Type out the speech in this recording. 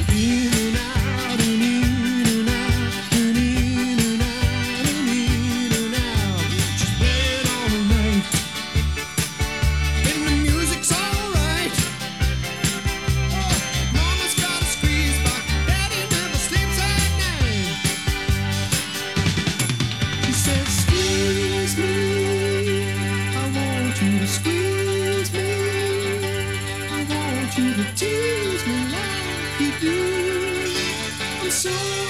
In and out and in and out and in and out and in and out. She's playing all night and the music's alright. Mama's got a squeeze box, Daddy never sleeps at night. She says, squeeze me, I want you to squeeze me, I want you to tease me like you do. I'm so